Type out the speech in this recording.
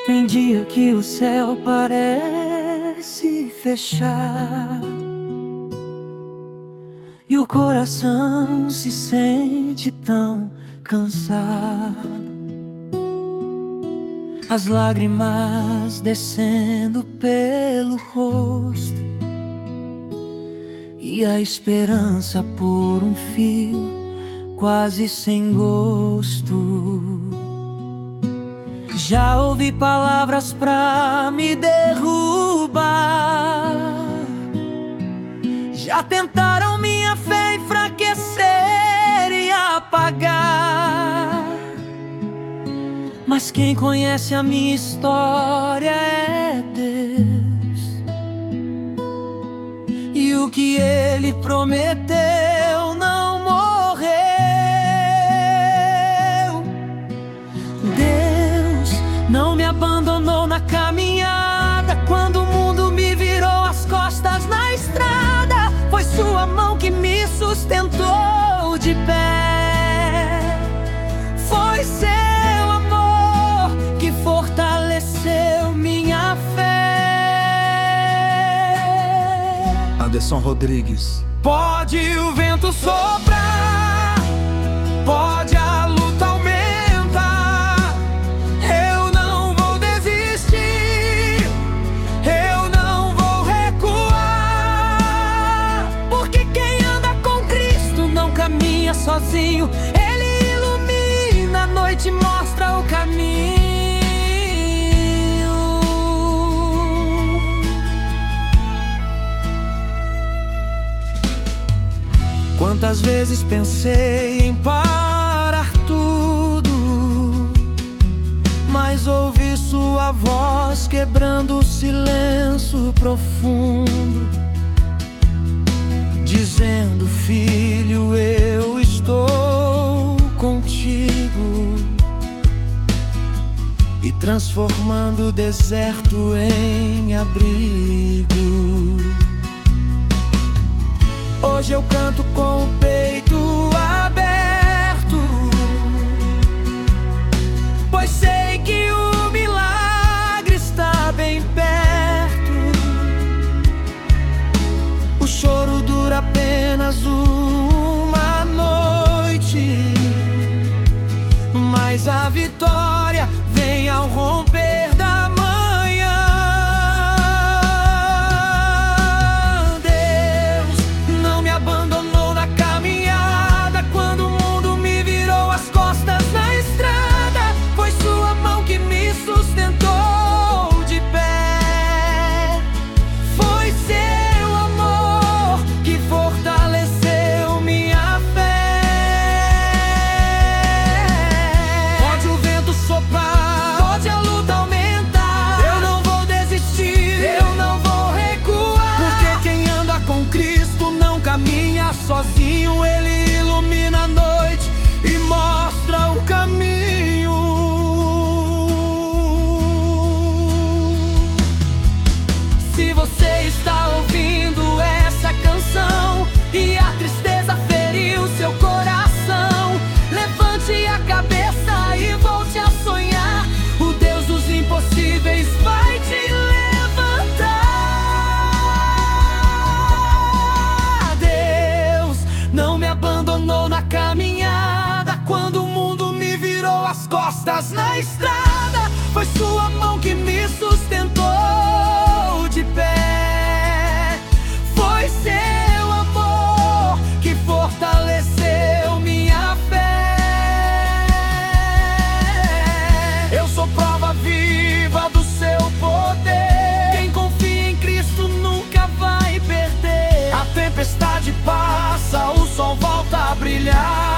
Tem dia que o céu parece fechar e o coração se sente tão cansado, as lágrimas descendo pelo rosto e a esperança por um fio quase sem gosto. Já ouvi palavras pra me derrubar, já tentaram minha fé enfraquecer e apagar, mas quem conhece a minha história é Deus, e o que Ele prometeu não morreu. Deus não me abandonou na caminhada, quando o mundo me virou as costas na estrada. Foi sua mão que me sustentou de pé, foi seu amor que fortaleceu minha fé. Anderson Rodrigues. Pode o vento soprar, pode a luta aumentar, eu não vou desistir, eu não vou recuar, porque quem anda com Cristo não caminha sozinho. Ele ilumina a noite e mostra o caminho. Quantas vezes pensei em parar tudo, mas ouvi sua voz quebrando o silêncio profundo, dizendo: filho, eu estou contigo, e transformando o deserto em abrigo. Hoje eu canto com o peito aberto, pois sei que o milagre está bem perto. O choro dura apenas uma noite, mas a vitória vem ao romper da manhã. Abandonou na caminhada, quando o mundo me virou as costas na estrada. Foi sua mão que me sustentou de pé, foi seu amor que fortaleceu minha fé. Pode o vento soprar, pode a luta aumentar, eu não vou desistir, eu não vou recuar, porque quem anda com Cristo não caminha sozinho. Ele ilumina a noite e mostra o caminho. Se você está ouvindo essa canção e a tristeza feriu seu coração, levante a cabeça e volte a sonhar. O Deus dos impossíveis vai te não me abandonou na caminhada, quando o mundo me virou as costas na estrada. Foi sua mão que me sustentou de pé, foi seu amor que fortaleceu minha fé. Eu sou prova viva do seu poder, quem confia em Cristo nunca vai perder. A tempestade passa, o sol volta a brilhar.